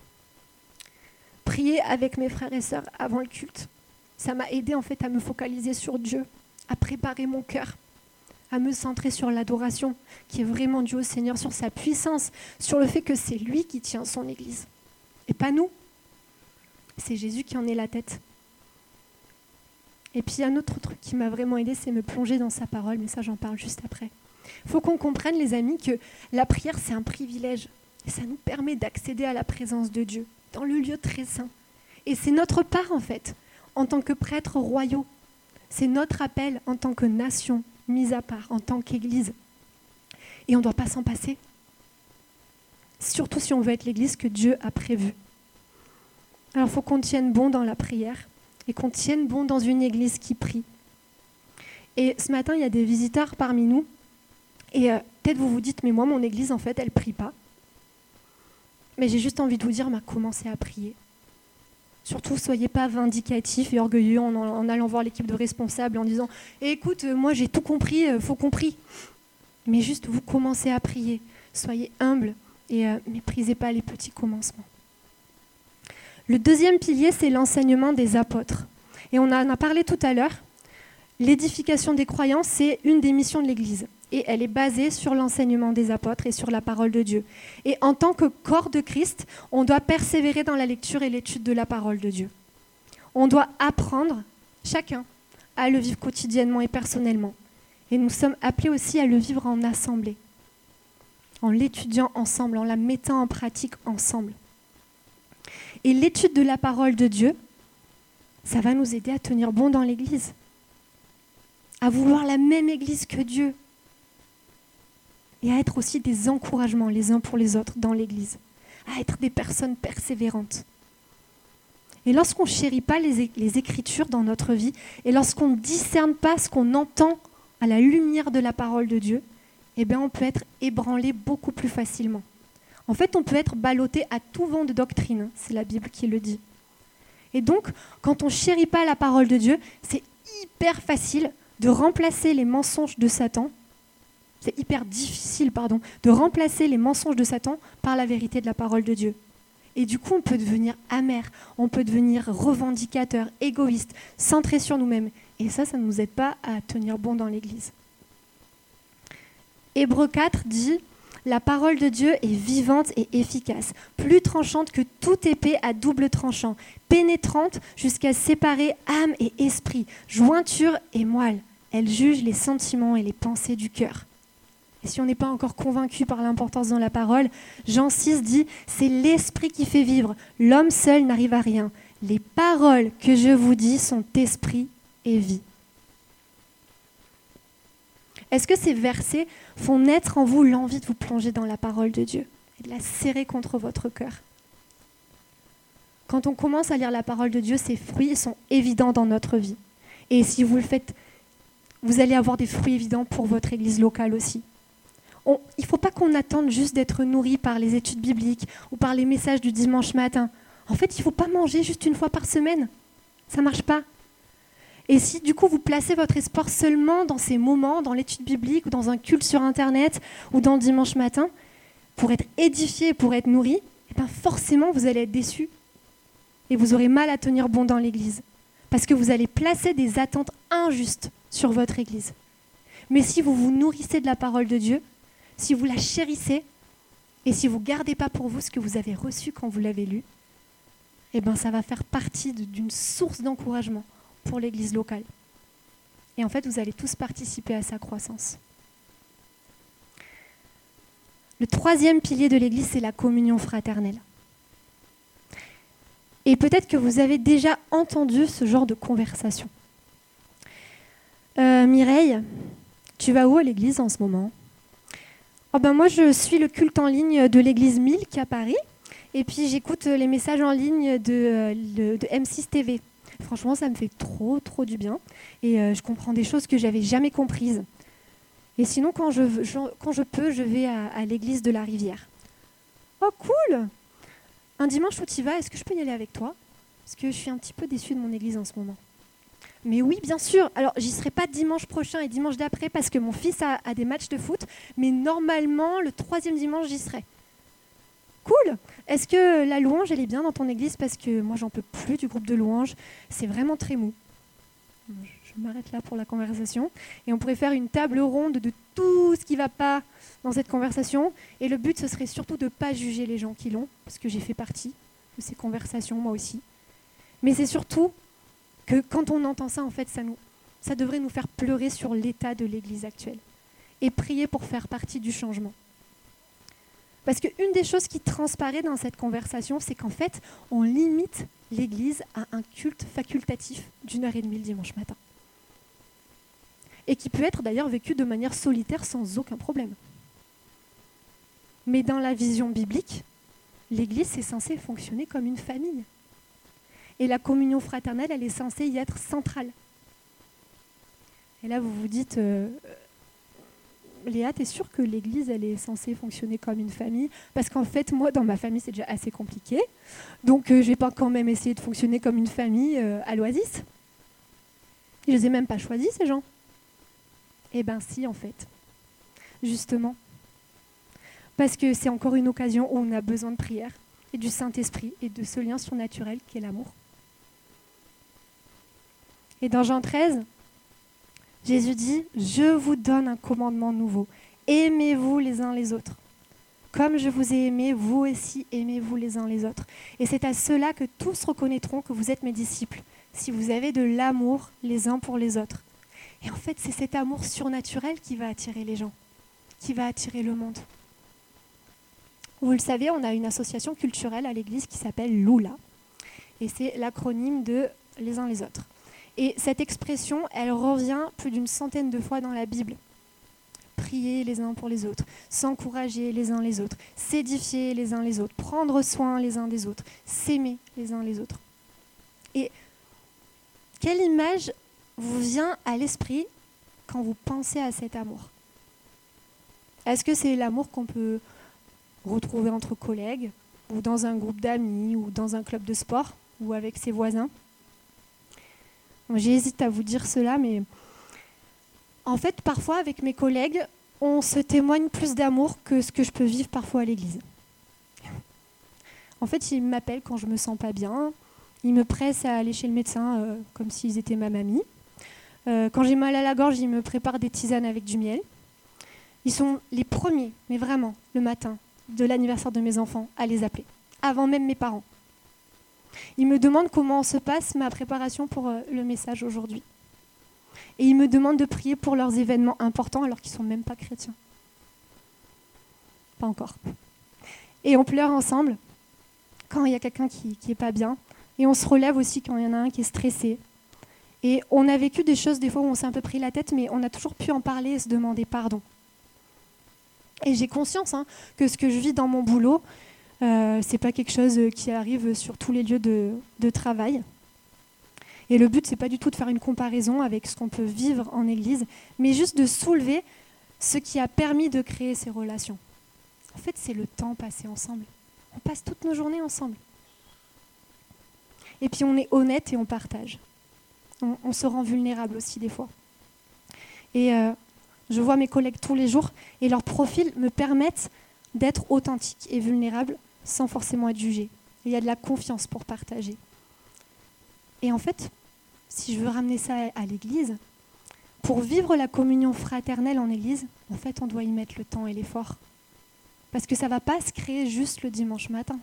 S2: Prier avec mes frères et sœurs avant le culte. Ça m'a aidé en fait à me focaliser sur Dieu, à préparer mon cœur, à me centrer sur l'adoration qui est vraiment due au Seigneur, sur sa puissance, sur le fait que c'est lui qui tient son Église. Et pas nous. C'est Jésus qui en est la tête. Et puis un autre truc qui m'a vraiment aidé, c'est me plonger dans sa parole, mais ça j'en parle juste après. Il faut qu'on comprenne, les amis, que la prière c'est un privilège. Et ça nous permet d'accéder à la présence de Dieu, dans le lieu très saint. Et c'est notre part en fait, en tant que prêtres royaux. C'est notre appel en tant que nation, mise à part, en tant qu'Église. Et on ne doit pas s'en passer. Surtout si on veut être l'Église que Dieu a prévue. Alors il faut qu'on tienne bon dans la prière et qu'on tienne bon dans une Église qui prie. Et ce matin, il y a des visiteurs parmi nous. Et euh, peut-être vous vous dites, mais moi, mon Église, en fait, elle ne prie pas. Mais j'ai juste envie de vous dire, bah, commencez à prier. Surtout, soyez pas vindicatifs et orgueilleux en, en allant voir l'équipe de responsables en disant eh, « Écoute, euh, moi j'ai tout compris, il euh, faut compris. » Mais juste, vous commencez à prier. Soyez humbles et euh, méprisez pas les petits commencements. Le deuxième pilier, c'est l'enseignement des apôtres. Et on en a parlé tout à l'heure. L'édification des croyants, c'est une des missions de l'Église. Et elle est basée sur l'enseignement des apôtres et sur la parole de Dieu. Et en tant que corps de Christ, on doit persévérer dans la lecture et l'étude de la parole de Dieu. On doit apprendre, chacun, à le vivre quotidiennement et personnellement. Et nous sommes appelés aussi à le vivre en assemblée, en l'étudiant ensemble, en la mettant en pratique ensemble. Et l'étude de la parole de Dieu, ça va nous aider à tenir bon dans l'Église, à vouloir la même Église que Dieu et à être aussi des encouragements les uns pour les autres dans l'Église, à être des personnes persévérantes. Et lorsqu'on ne chérit pas les, les Écritures dans notre vie et lorsqu'on ne discerne pas ce qu'on entend à la lumière de la parole de Dieu, eh bien on peut être ébranlé beaucoup plus facilement. En fait, on peut être ballotté à tout vent de doctrine, c'est la Bible qui le dit. Et donc, quand on ne chérit pas la parole de Dieu, c'est hyper facile de remplacer les mensonges de Satan, c'est hyper difficile, pardon, de remplacer les mensonges de Satan par la vérité de la parole de Dieu. Et du coup, on peut devenir amer, on peut devenir revendicateur, égoïste, centré sur nous-mêmes. Et ça, ça ne nous aide pas à tenir bon dans l'Église. Hébreux quatre dit « La parole de Dieu est vivante et efficace, plus tranchante que toute épée à double tranchant, pénétrante jusqu'à séparer âme et esprit, jointure et moelle. Elle juge les sentiments et les pensées du cœur. » Et si on n'est pas encore convaincu par l'importance dans la parole, Jean six dit « C'est l'esprit qui fait vivre, l'homme seul n'arrive à rien. Les paroles que je vous dis sont esprit et vie. » Est-ce que ces versets font naître en vous l'envie de vous plonger dans la parole de Dieu et de la serrer contre votre cœur? Quand on commence à lire la parole de Dieu, ces fruits sont évidents dans notre vie. Et si vous le faites, vous allez avoir des fruits évidents pour votre église locale aussi. On, il ne faut pas qu'on attende juste d'être nourri par les études bibliques ou par les messages du dimanche matin. En fait, il ne faut pas manger juste une fois par semaine. Ça ne marche pas. Et si du coup vous placez votre espoir seulement dans ces moments, dans l'étude biblique ou dans un culte sur Internet ou dans le dimanche matin, pour être édifié, pour être nourri, eh bien forcément vous allez être déçu et vous aurez mal à tenir bon dans l'église parce que vous allez placer des attentes injustes sur votre église. Mais si vous vous nourrissez de la parole de Dieu, si vous la chérissez et si vous ne gardez pas pour vous ce que vous avez reçu quand vous l'avez lu, eh bien ça va faire partie de, d'une source d'encouragement pour l'église locale. Et en fait, vous allez tous participer à sa croissance. Le troisième pilier de l'église, c'est la communion fraternelle. Et peut-être que vous avez déjà entendu ce genre de conversation. Euh, Mireille, tu vas où à l'église en ce moment ? Oh ben moi, je suis le culte en ligne de l'église Milk à Paris. Et puis, j'écoute les messages en ligne de, de, de M six T V. Franchement, ça me fait trop, trop du bien. Et euh, je comprends des choses que je n'avais jamais comprises. Et sinon, quand je, je, quand je peux, je vais à, à l'église de la Rivière. Oh, cool! Un dimanche où tu y vas, est-ce que je peux y aller avec toi? Parce que je suis un petit peu déçue de mon église en ce moment. Mais oui, bien sûr. Alors, j'y serai pas dimanche prochain et dimanche d'après parce que mon fils a, a des matchs de foot. Mais normalement, le troisième dimanche, j'y serai. Cool. Est-ce que la louange, elle est bien dans ton église? Parce que moi, j'en peux plus du groupe de louange. C'est vraiment très mou. Je m'arrête là pour la conversation. Et on pourrait faire une table ronde de tout ce qui ne va pas dans cette conversation. Et le but, ce serait surtout de ne pas juger les gens qui l'ont, parce que j'ai fait partie de ces conversations, moi aussi. Mais c'est surtout que quand on entend ça, en fait, ça, nous, ça devrait nous faire pleurer sur l'état de l'église actuelle. Et prier pour faire partie du changement. Parce qu'une des choses qui transparaît dans cette conversation, c'est qu'en fait, on limite l'Église à un culte facultatif d'une heure et demie le dimanche matin. Et qui peut être d'ailleurs vécu de manière solitaire sans aucun problème. Mais dans la vision biblique, l'Église c'est censé fonctionner comme une famille. Et la communion fraternelle, elle est censée y être centrale. Et là, vous vous dites... Euh, Léa, t'es sûre que l'église, elle est censée fonctionner comme une famille? Parce qu'en fait, moi, dans ma famille, c'est déjà assez compliqué. Donc, euh, je vais pas quand même essayer de fonctionner comme une famille euh, à l'Oasis. Je les ai même pas choisis, ces gens. Eh bien, si, en fait. Justement. Parce que c'est encore une occasion où on a besoin de prière et du Saint-Esprit et de ce lien surnaturel qui est l'amour. Et dans Jean treize, Jésus dit « Je vous donne un commandement nouveau. Aimez-vous les uns les autres. Comme je vous ai aimé, vous aussi aimez-vous les uns les autres. Et c'est à cela que tous reconnaîtront que vous êtes mes disciples, si vous avez de l'amour les uns pour les autres. Et en fait, c'est cet amour surnaturel qui va attirer les gens, qui va attirer le monde. Vous le savez, on a une association culturelle à l'église qui s'appelle Lula. Et c'est l'acronyme de les uns les autres. Et cette expression, elle revient plus d'une centaine de fois dans la Bible. Prier les uns pour les autres, s'encourager les uns les autres, s'édifier les uns les autres, prendre soin les uns des autres, s'aimer les uns les autres. Et quelle image vous vient à l'esprit quand vous pensez à cet amour ? Est-ce que c'est l'amour qu'on peut retrouver entre collègues, ou dans un groupe d'amis, ou dans un club de sport, ou avec ses voisins ? J'hésite à vous dire cela, mais en fait, parfois, avec mes collègues, on se témoigne plus d'amour que ce que je peux vivre parfois à l'église. En fait, ils m'appellent quand je me sens pas bien, ils me pressent à aller chez le médecin euh, comme s'ils étaient ma mamie. Euh, quand j'ai mal à la gorge, ils me préparent des tisanes avec du miel. Ils sont les premiers, mais vraiment, le matin de l'anniversaire de mes enfants, à les appeler, avant même mes parents. Ils me demandent comment se passe ma préparation pour euh, le message aujourd'hui. Et ils me demandent de prier pour leurs événements importants alors qu'ils ne sont même pas chrétiens. Pas encore. Et on pleure ensemble quand il y a quelqu'un qui n'est pas bien. Et on se relève aussi quand il y en a un qui est stressé. Et on a vécu des choses des fois où on s'est un peu pris la tête, mais on a toujours pu en parler et se demander pardon. Et j'ai conscience hein, que ce que je vis dans mon boulot, euh, ce n'est pas quelque chose qui arrive sur tous les lieux de, de travail. Et le but, ce n'est pas du tout de faire une comparaison avec ce qu'on peut vivre en Église, mais juste de soulever ce qui a permis de créer ces relations. En fait, c'est le temps passé ensemble. On passe toutes nos journées ensemble. Et puis on est honnête et on partage. On, on se rend vulnérable aussi des fois. Et euh, je vois mes collègues tous les jours et leurs profils me permettent d'être authentique et vulnérable sans forcément être jugée. Il y a de la confiance pour partager. Et en fait, si je veux ramener ça à l'église, pour vivre la communion fraternelle en église, en fait, on doit y mettre le temps et l'effort. Parce que ça ne va pas se créer juste le dimanche matin.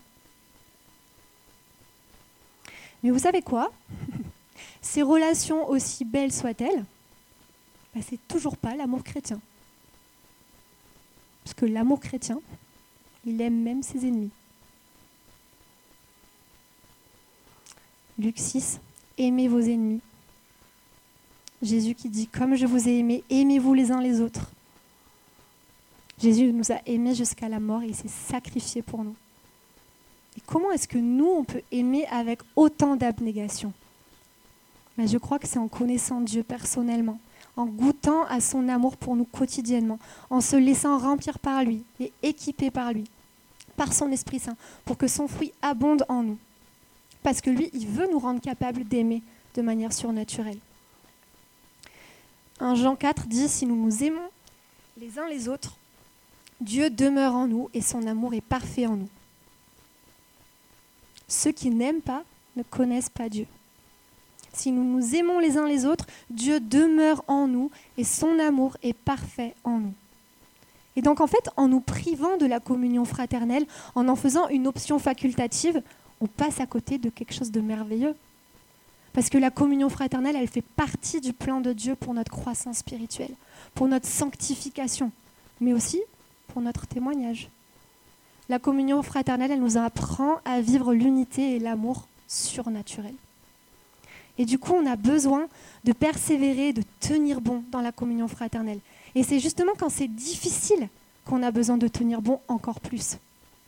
S2: Mais vous savez quoi ? Ces relations, aussi belles soient-elles, ben, c'est toujours pas l'amour chrétien. Parce que l'amour chrétien, il aime même ses ennemis. Luc six, aimez vos ennemis. Jésus qui dit, comme je vous ai aimés, aimez-vous les uns les autres. Jésus nous a aimés jusqu'à la mort et il s'est sacrifié pour nous. Et comment est-ce que nous, on peut aimer avec autant d'abnégation ? Ben, je crois que c'est en connaissant Dieu personnellement, en goûtant à son amour pour nous quotidiennement, en se laissant remplir par lui et équiper par lui, par son Esprit Saint, pour que son fruit abonde en nous. Parce que lui, il veut nous rendre capables d'aimer de manière surnaturelle. un Jean quatre dit, si nous nous aimons les uns les autres, Dieu demeure en nous et son amour est parfait en nous. Ceux qui n'aiment pas ne connaissent pas Dieu. Si nous nous aimons les uns les autres, Dieu demeure en nous et son amour est parfait en nous. Et donc en fait, en nous privant de la communion fraternelle, en en faisant une option facultative, on passe à côté de quelque chose de merveilleux. Parce que la communion fraternelle, elle fait partie du plan de Dieu pour notre croissance spirituelle, pour notre sanctification, mais aussi pour notre témoignage. La communion fraternelle, elle nous apprend à vivre l'unité et l'amour surnaturel. Et du coup, on a besoin de persévérer, de tenir bon dans la communion fraternelle. Et c'est justement quand c'est difficile qu'on a besoin de tenir bon encore plus.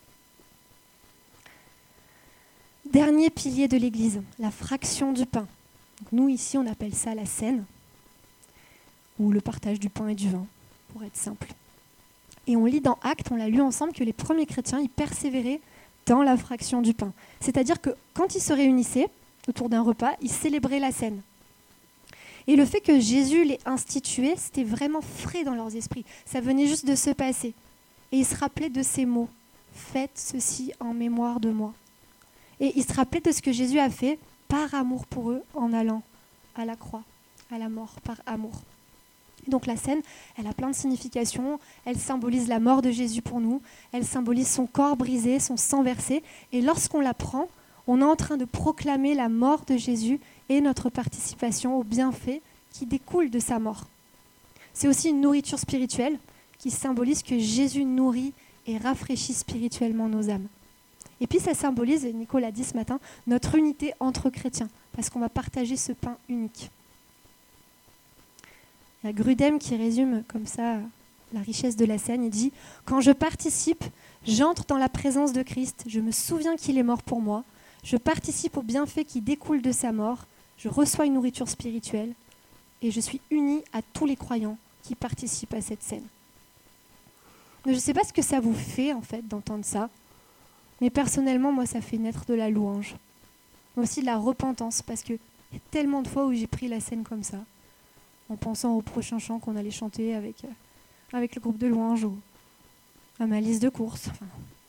S2: Dernier pilier de l'Église, la fraction du pain. Donc nous, ici, on appelle ça la scène, ou le partage du pain et du vin, pour être simple. Et on lit dans Actes, on l'a lu ensemble, que les premiers chrétiens, ils persévéraient dans la fraction du pain. C'est-à-dire que quand ils se réunissaient autour d'un repas, ils célébraient la scène. Et le fait que Jésus l'ait institué, c'était vraiment frais dans leurs esprits. Ça venait juste de se passer. Et ils se rappelaient de ces mots. « Faites ceci en mémoire de moi ». Et ils se rappelaient de ce que Jésus a fait par amour pour eux en allant à la croix, à la mort, par amour. Et donc la scène, elle a plein de significations. Elle symbolise la mort de Jésus pour nous. Elle symbolise son corps brisé, son sang versé. Et lorsqu'on la prend, on est en train de proclamer la mort de Jésus et notre participation aux bienfaits qui découle de sa mort. C'est aussi une nourriture spirituelle qui symbolise que Jésus nourrit et rafraîchit spirituellement nos âmes. Et puis ça symbolise, et Nico l'a dit ce matin, notre unité entre chrétiens, parce qu'on va partager ce pain unique. Il y a Grudem qui résume comme ça la richesse de la scène. Il dit « Quand je participe, j'entre dans la présence de Christ, je me souviens qu'il est mort pour moi, je participe aux bienfaits qui découlent de sa mort, je reçois une nourriture spirituelle et je suis uni à tous les croyants qui participent à cette scène. » Je ne sais pas ce que ça vous fait en fait d'entendre ça, mais personnellement, moi, ça fait naître de la louange, mais aussi de la repentance, parce qu'il y a tellement de fois où j'ai pris la scène comme ça, en pensant au prochain chant qu'on allait chanter avec, euh, avec le groupe de louange ou à ma liste de courses. Enfin.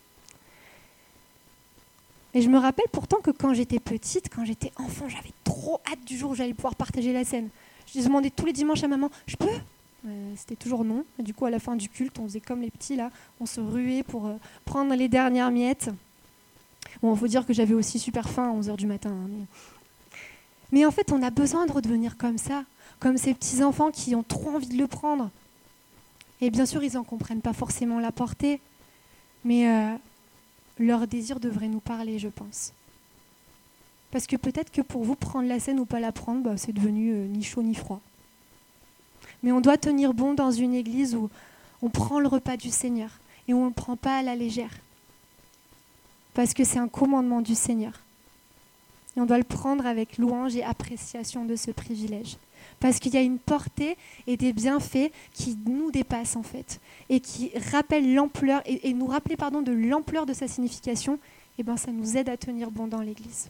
S2: Et je me rappelle pourtant que quand j'étais petite, quand j'étais enfant, j'avais trop hâte du jour où j'allais pouvoir partager la scène. Je demandais tous les dimanches à maman, je peux ? Euh, c'était toujours non. Et du coup, à la fin du culte, on faisait comme les petits, là. On se ruait pour euh, prendre les dernières miettes. Bon, il faut dire que j'avais aussi super faim à onze heures du matin. Hein, mais... mais en fait, on a besoin de redevenir comme ça, comme ces petits-enfants qui ont trop envie de le prendre. Et bien sûr, ils n'en comprennent pas forcément la portée, mais euh, leur désir devrait nous parler, je pense. Parce que peut-être que pour vous, prendre la scène ou pas la prendre, bah, c'est devenu euh, ni chaud ni froid. Mais on doit tenir bon dans une église où on prend le repas du Seigneur et où on ne le prend pas à la légère. Parce que c'est un commandement du Seigneur. Et on doit le prendre avec louange et appréciation de ce privilège. Parce qu'il y a une portée et des bienfaits qui nous dépassent en fait. Et qui rappellent l'ampleur, et, et nous rappeler pardon, de l'ampleur de sa signification, et ben ça nous aide à tenir bon dans l'église.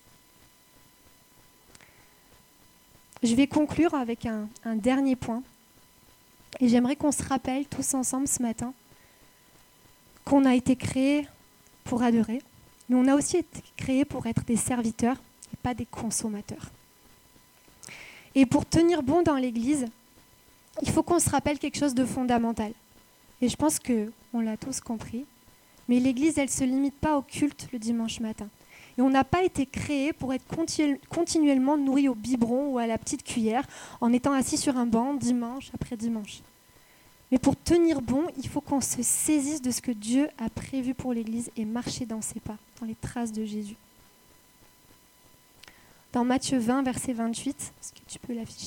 S2: Je vais conclure avec un, un dernier point. Et j'aimerais qu'on se rappelle tous ensemble ce matin qu'on a été créés pour adorer, mais on a aussi été créés pour être des serviteurs et pas des consommateurs. Et pour tenir bon dans l'Église, il faut qu'on se rappelle quelque chose de fondamental. Et je pense qu'on l'a tous compris, mais l'Église, elle ne se limite pas au culte le dimanche matin. Et on n'a pas été créé pour être continu- continuellement nourri au biberon ou à la petite cuillère en étant assis sur un banc dimanche après dimanche. Mais pour tenir bon, il faut qu'on se saisisse de ce que Dieu a prévu pour l'Église et marcher dans ses pas, dans les traces de Jésus. Dans Matthieu vingt, verset vingt-huit, est-ce que tu peux l'afficher ?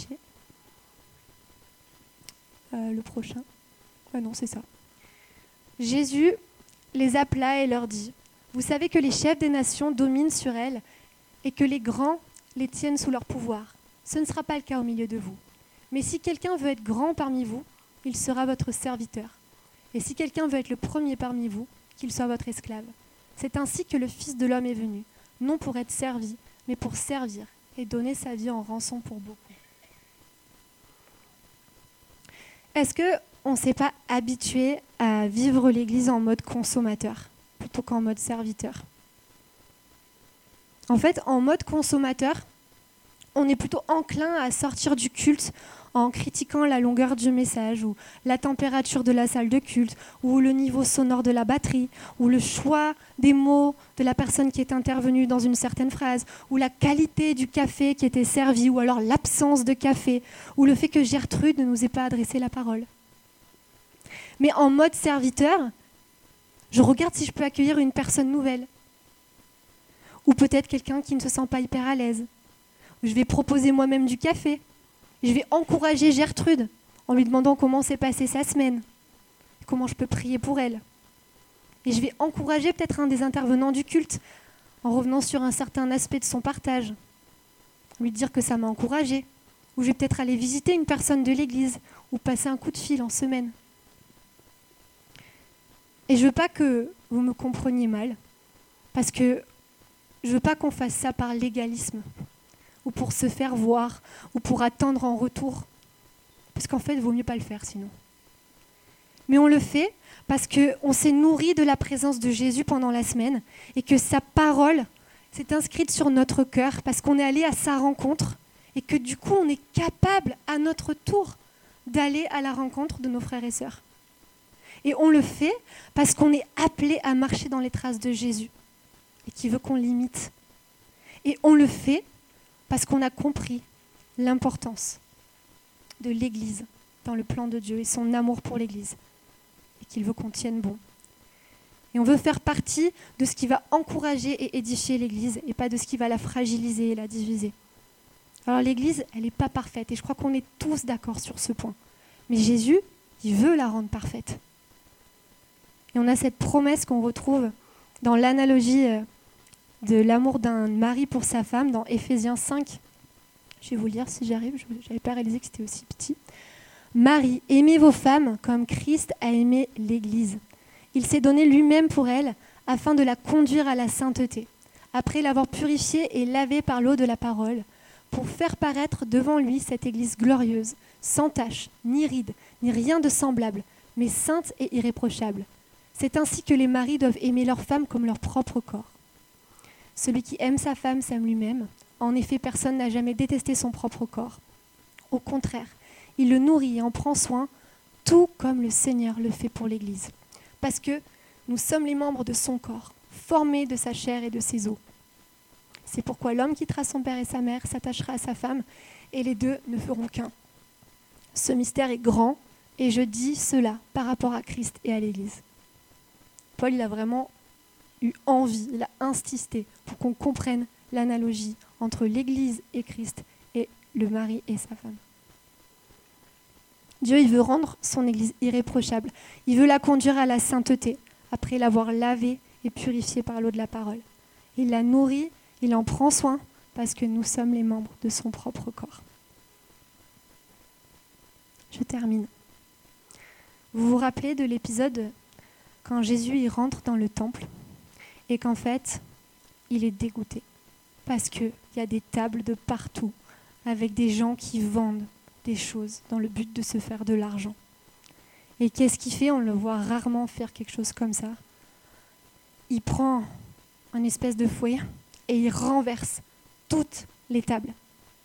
S2: euh, Le prochain. Ah non, c'est ça. Jésus les appela et leur dit : « Vous savez que les chefs des nations dominent sur elles et que les grands les tiennent sous leur pouvoir. Ce ne sera pas le cas au milieu de vous. Mais si quelqu'un veut être grand parmi vous, il sera votre serviteur. Et si quelqu'un veut être le premier parmi vous, qu'il soit votre esclave. C'est ainsi que le Fils de l'homme est venu, non pour être servi, mais pour servir et donner sa vie en rançon pour beaucoup. » Est-ce qu'on ne s'est pas habitué à vivre l'Église en mode consommateur plutôt qu'en mode serviteur ? En fait, en mode consommateur, on est plutôt enclin à sortir du culte en critiquant la longueur du message, ou la température de la salle de culte, ou le niveau sonore de la batterie, ou le choix des mots de la personne qui est intervenue dans une certaine phrase, ou la qualité du café qui était servi, ou alors l'absence de café, ou le fait que Gertrude ne nous ait pas adressé la parole. Mais en mode serviteur, je regarde si je peux accueillir une personne nouvelle, ou peut-être quelqu'un qui ne se sent pas hyper à l'aise. Je vais proposer moi-même du café. Je vais encourager Gertrude en lui demandant comment s'est passée sa semaine, comment je peux prier pour elle. Et je vais encourager peut-être un des intervenants du culte en revenant sur un certain aspect de son partage, lui dire que ça m'a encouragé. Ou je vais peut-être aller visiter une personne de l'église ou passer un coup de fil en semaine. Et je ne veux pas que vous me compreniez mal, parce que je ne veux pas qu'on fasse ça par légalisme, ou pour se faire voir, ou pour attendre en retour. Parce qu'en fait, il ne vaut mieux pas le faire sinon. Mais on le fait parce qu'on s'est nourri de la présence de Jésus pendant la semaine et que sa parole s'est inscrite sur notre cœur parce qu'on est allé à sa rencontre et que du coup, on est capable à notre tour d'aller à la rencontre de nos frères et sœurs. Et on le fait parce qu'on est appelé à marcher dans les traces de Jésus et qui veut qu'on l'imite. Et on le fait parce qu'on a compris l'importance de l'Église dans le plan de Dieu et son amour pour l'Église, et qu'il veut qu'on tienne bon. Et on veut faire partie de ce qui va encourager et édifier l'Église, et pas de ce qui va la fragiliser et la diviser. Alors l'Église, elle n'est pas parfaite, et je crois qu'on est tous d'accord sur ce point. Mais Jésus, il veut la rendre parfaite. Et on a cette promesse qu'on retrouve dans l'analogie de l'amour d'un mari pour sa femme, dans Éphésiens cinq. Je vais vous le lire si j'arrive, je n'avais pas réalisé que c'était aussi petit. « Marie, aimez vos femmes comme Christ a aimé l'Église. Il s'est donné lui-même pour elle, afin de la conduire à la sainteté, après l'avoir purifiée et lavée par l'eau de la parole, pour faire paraître devant lui cette Église glorieuse, sans tache, ni ride, ni rien de semblable, mais sainte et irréprochable. C'est ainsi que les maris doivent aimer leur femme comme leur propre corps. Celui qui aime sa femme s'aime lui-même. En effet, personne n'a jamais détesté son propre corps. Au contraire, il le nourrit et en prend soin, tout comme le Seigneur le fait pour l'Église. Parce que nous sommes les membres de son corps, formés de sa chair et de ses os. C'est pourquoi l'homme quittera son père et sa mère, s'attachera à sa femme, et les deux ne feront qu'un. Ce mystère est grand, et je dis cela par rapport à Christ et à l'Église. Paul, il a vraiment eu envie, il a insisté pour qu'on comprenne l'analogie entre l'Église et Christ et le mari et sa femme. Dieu, il veut rendre son Église irréprochable. Il veut la conduire à la sainteté, après l'avoir lavée et purifiée par l'eau de la parole. Il la nourrit, il en prend soin, parce que nous sommes les membres de son propre corps. Je termine. Vous vous rappelez de l'épisode quand Jésus il rentre dans le temple et qu'en fait, il est dégoûté parce qu'il y a des tables de partout avec des gens qui vendent des choses dans le but de se faire de l'argent. Et qu'est-ce qu'il fait? On le voit rarement faire quelque chose comme ça. Il prend un espèce de fouet et il renverse toutes les tables.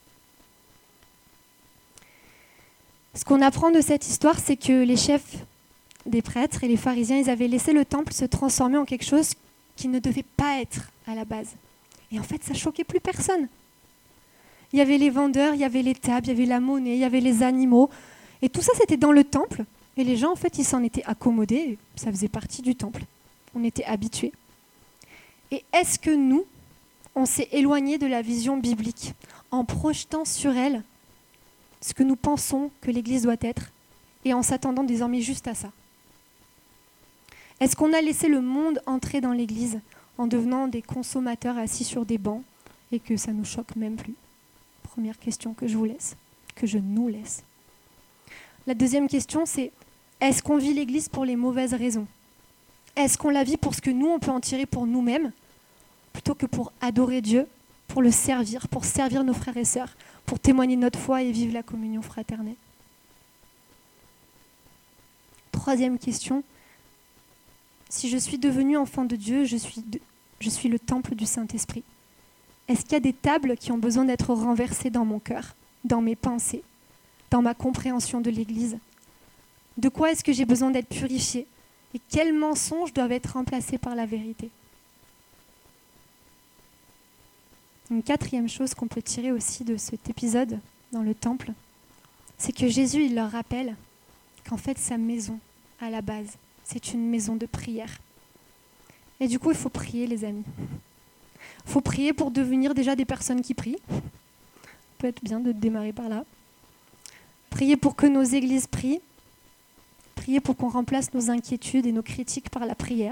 S2: Ce qu'on apprend de cette histoire, c'est que les chefs des prêtres et les pharisiens, ils avaient laissé le temple se transformer en quelque chose qui ne devait pas être à la base. Et en fait, ça choquait plus personne. Il y avait les vendeurs, il y avait les tables, il y avait la monnaie, il y avait les animaux. Et tout ça, c'était dans le temple. Et les gens, en fait, ils s'en étaient accommodés. Ça faisait partie du temple. On était habitués. Et est-ce que nous, on s'est éloigné de la vision biblique en projetant sur elle ce que nous pensons que l'Église doit être et en s'attendant désormais juste à ça? Est-ce qu'on a laissé le monde entrer dans l'Église en devenant des consommateurs assis sur des bancs et que ça ne nous choque même plus? Première question que je vous laisse, que je nous laisse. La deuxième question, c'est est-ce qu'on vit l'Église pour les mauvaises raisons? Est-ce qu'on la vit pour ce que nous, on peut en tirer pour nous-mêmes, plutôt que pour adorer Dieu, pour le servir, pour servir nos frères et sœurs, pour témoigner de notre foi et vivre la communion fraternelle? Troisième question, si je suis devenue enfant de Dieu, je suis, de, je suis le temple du Saint-Esprit. Est-ce qu'il y a des tables qui ont besoin d'être renversées dans mon cœur, dans mes pensées, dans ma compréhension de l'Église? De quoi est-ce que j'ai besoin d'être purifiée? Et quels mensonges doivent être remplacés par la vérité? Une quatrième chose qu'on peut tirer aussi de cet épisode dans le temple, c'est que Jésus, il leur rappelle qu'en fait, sa maison, à la base, c'est une maison de prière. Et du coup, il faut prier, les amis. Il faut prier pour devenir déjà des personnes qui prient. Ça peut être bien de démarrer par là. Prier pour que nos églises prient. Prier pour qu'on remplace nos inquiétudes et nos critiques par la prière.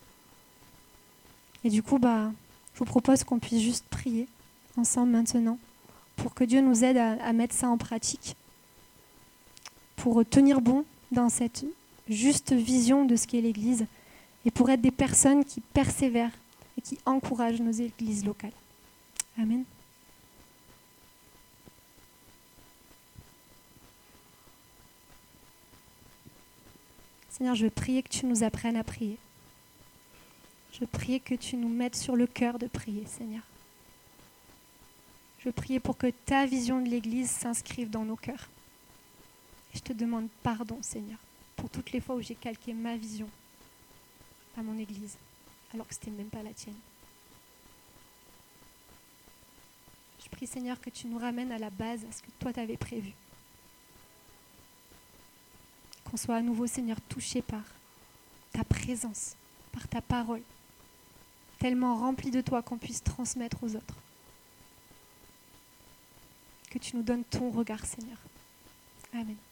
S2: Et du coup, bah, je vous propose qu'on puisse juste prier ensemble maintenant pour que Dieu nous aide à, à mettre ça en pratique, pour tenir bon dans cette juste vision de ce qu'est l'Église et pour être des personnes qui persévèrent et qui encouragent nos églises locales. Amen. Seigneur, je veux prier que tu nous apprennes à prier. Je veux prier que tu nous mettes sur le cœur de prier, Seigneur. Je veux prier pour que ta vision de l'Église s'inscrive dans nos cœurs. Et je te demande pardon, Seigneur, pour toutes les fois où j'ai calqué ma vision à mon Église, alors que ce n'était même pas la tienne. Je prie, Seigneur, que tu nous ramènes à la base, à ce que toi t'avais prévu. qu'on soit à nouveau, Seigneur, touché par ta présence, par ta parole, tellement rempli de toi qu'on puisse transmettre aux autres. Que tu nous donnes ton regard, Seigneur. Amen.